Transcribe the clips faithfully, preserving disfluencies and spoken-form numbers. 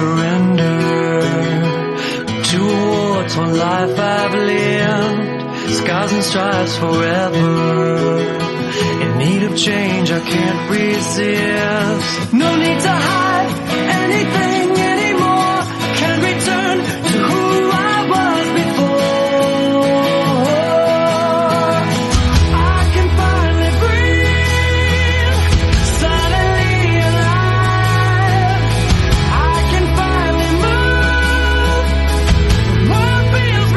surrender to a war-torn life I've lived, scars and stripes forever, in need of change I can't resist. No need to hide anything anymore, can't return to who I was before. I can finally breathe, suddenly alive. I can finally move, the world feels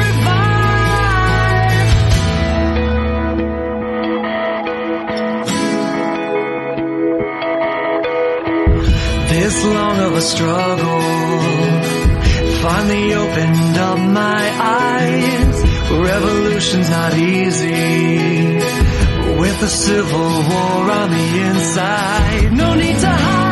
revived. This long of a struggle finally opened up my eyes. Revolution's not easy, with a civil war on the inside. No need to hide